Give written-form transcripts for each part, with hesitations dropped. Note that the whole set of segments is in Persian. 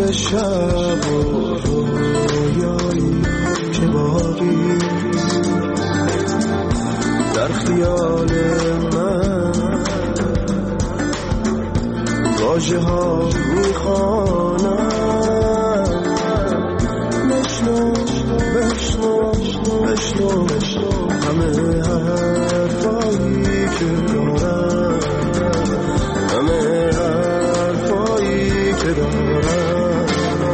شب و رویایی که باقی در خیال من واژه ها میخوانم بشنو بشنو بشنو همه حرفایی که دارم همه حرفایی که دارم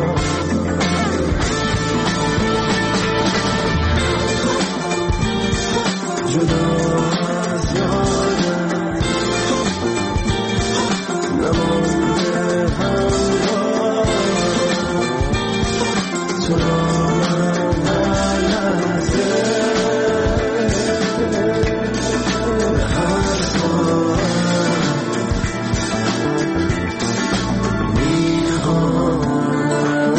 جدا از یادم نمانده همراه تو را من هر لحظه هر ساعت میخوام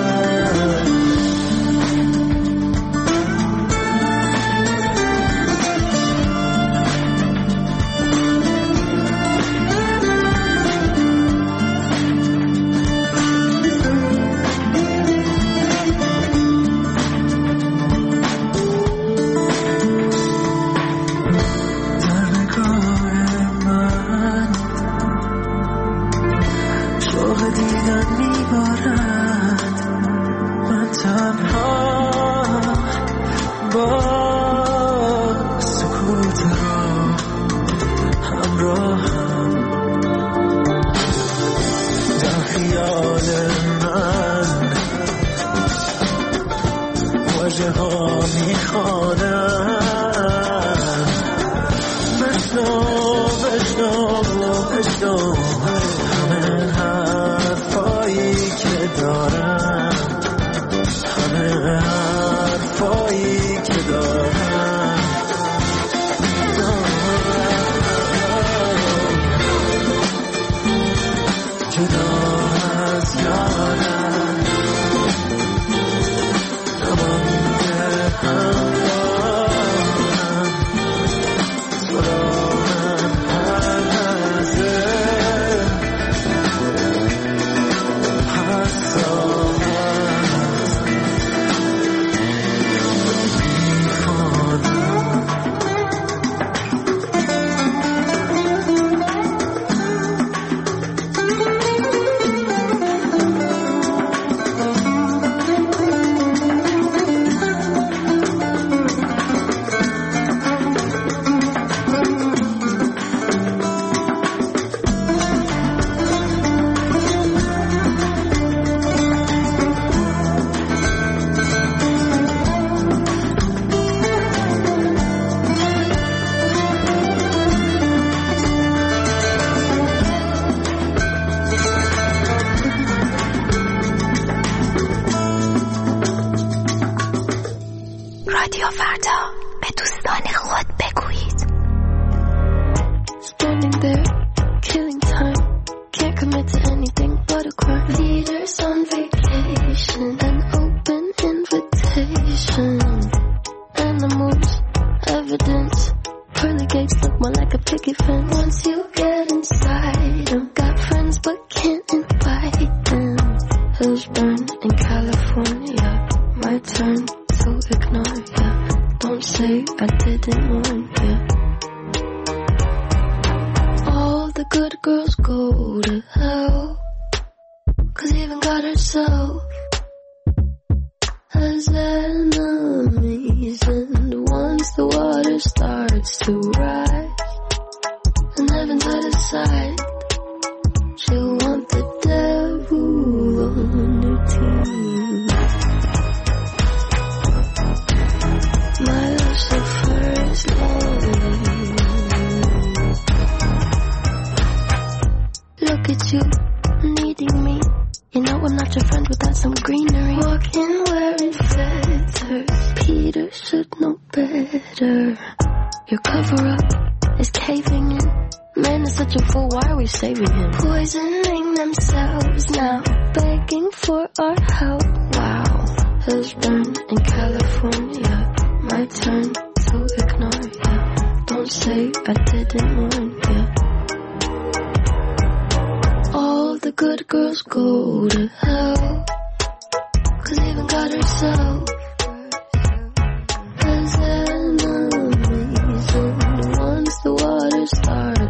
رادیو فردا به دوستان خود بگویید. Standing there, killing time, can't commit to anything but a crime. Leaders on vacation, an open invitation. Animals, evidence, pearly gates look more like a picket fence. Once you get inside them, got friends but can't invite them. Hills burn in California, my turn to ignore ya. Don't say I didn't warn ya. All the good girls go to hell, 'cause even God herself has enemies. And once the water starts to rise and heaven's out of sight, she'll want the devil on her team. My Lucifer is lonely. Look at you, needing me. You know I'm not your friend without some greenery. Walking wearing feathers, Peter should know better. Your cover-up is caving in. Man is such a fool, why are we saving him? Poisoning themselves now, begging for our help. Wow, hills burn in California, my turn to ignore ya. Don't say I didn't warn ya. All the good girls go to hell,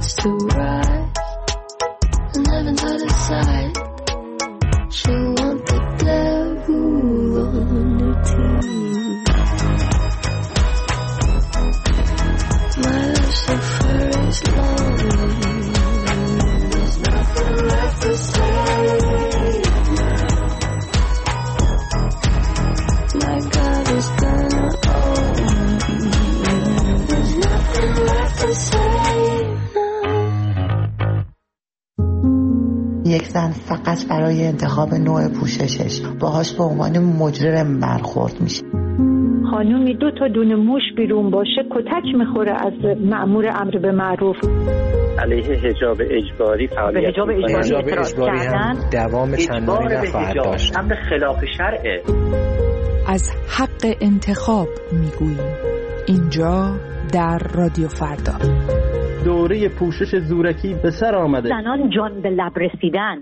clouds to rise and heaven to decide. She'll want the devil on her team. My Lucifer is lonely. There's nothing left to say now. My God is gonna own me. There's nothing left to say now. یک زن فقط برای انتخاب نوع پوششش باهاش به عنوان مجرم برخورد میشه. خانومی 2 تا دونه موش بیرون باشه کتک میخوره از مأمور امر به معروف. علیه حجاب اجباری فعالیت حجاب اجباری هم دوام چندانی نخواهد داشت. امر خلاف شرعه. از حق انتخاب میگوییم اینجا در رادیو فردا. دوره پوشش زورکی به سر آمده. زنان جان به لب رسیدن.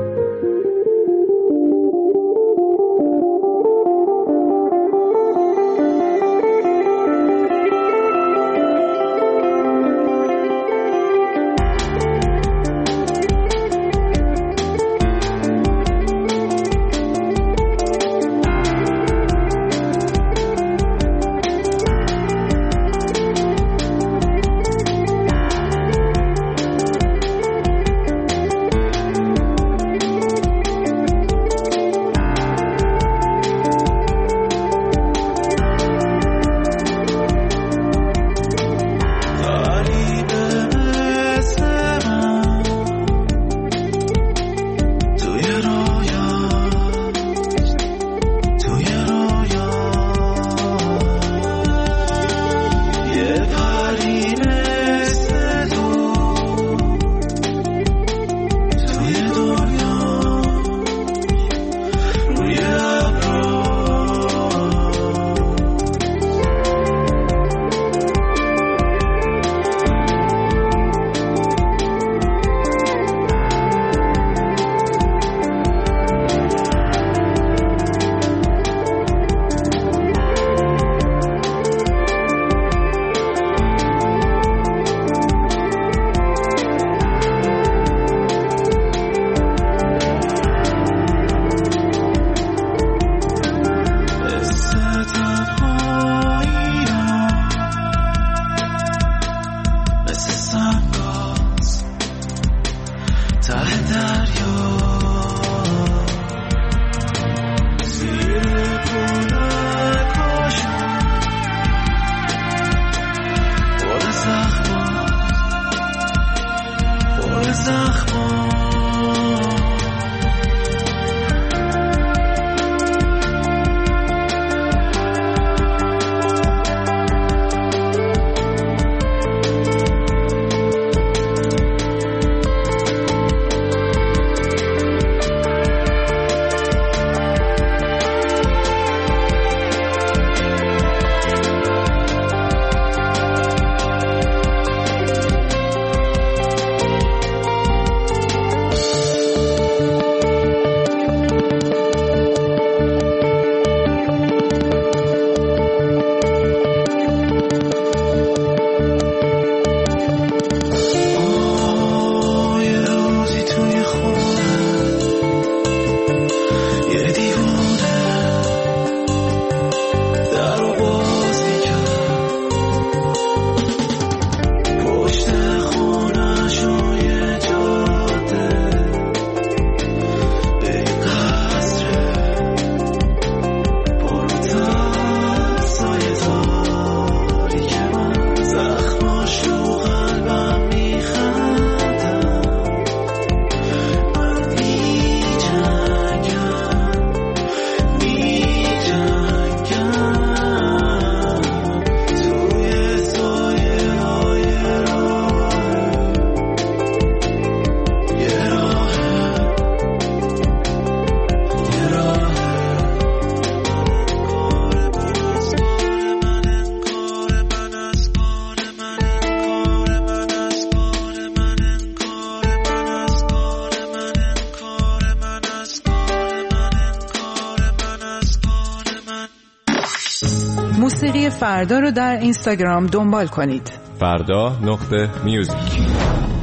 موسیقی فردا رو در اینستاگرام دنبال کنید. فردا.music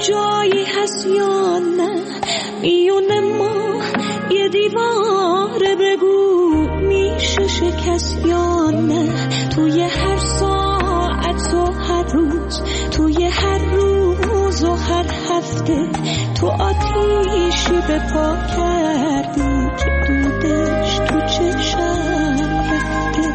جایی هست یا نه میون ما یه دیواره بگو میشه شکست یا نه توی هر ساعت و هر روز توی هر روز و هر هفته تو آتیشی به پا کردی که دودش تو چشم رفته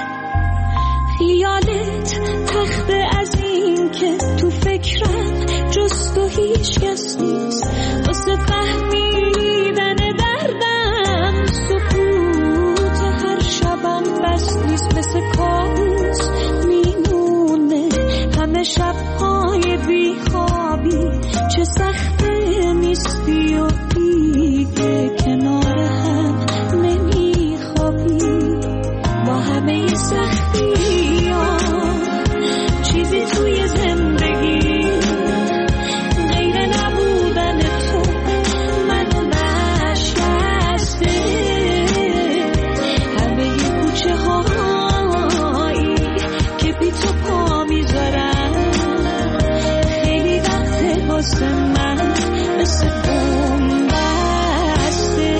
خیالت تخته از این که تو فکرم جز تو هیچ کس نیست واسه فهمیدن دردم سکوت هر شبم بس نیست مثل کابوس میمونه همه شبهای بیخوابی چه سخته نیستی و دیگه کنار هم نمیخوابی با همه سختی ها چیزی توی زندگی غیر نبودن تو منو نشکسته همه کوچه هایی که بی تو پا میذارم خیلی وقت واسه من مثل بوم بسته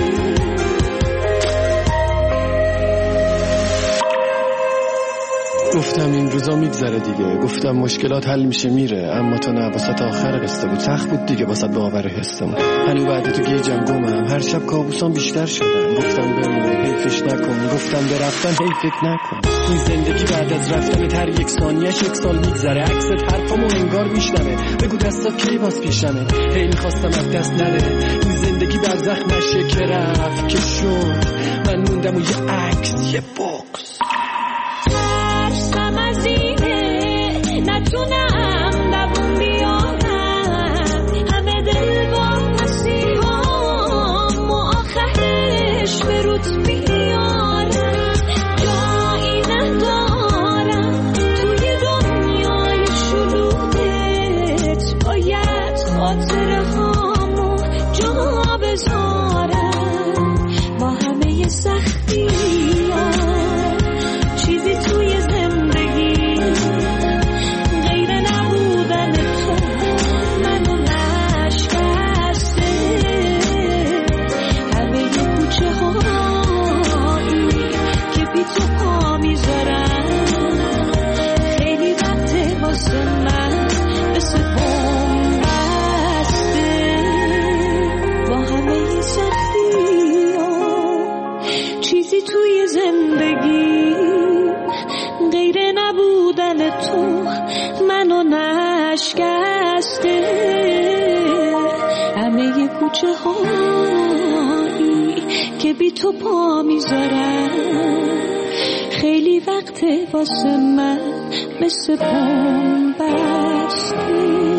گفتم این روزا میگذره دیگه گفتم مشکلات حل میشه میره اما تو نه واسه تا آخر قصه بود سخت بود دیگه واسه باور حسم هنو بعد تو گیجم گمم هر شب کابوسام بیشتر شدن گفتم بمون حیفش نکن گفتم برفتم حیفت نکن این زندگی بعد از رفتن هر یک ثانیه‌اش یک سال میگذره عکست حرفامو انگار میشنوه بگو دستات کی باز پیشمه هی میخواستم از دست نره این زندگی بر زخمش که رفت که شد من موندم و یه عکس یه بوکس ترسم از اینه نتونم دوون بیارم همه دل با مسیحام و آخرش به روت میارم جایی ندارم توی دنیای شلوغت باید خاطره هامو جا بذارم با همه سختی چیزی توی زندگی غیر نبودن تو منو نشکسته همه کوچه هایی که بی تو پا میذارم خیلی وقت واسه من مثل بوم بسته با همه سختی چیزی توی زندگی غیر نبودن تو منو نشکسته همه کوچه هایی که بی تو پا میذارم خیلی وقت واسه من مثل بوم بسته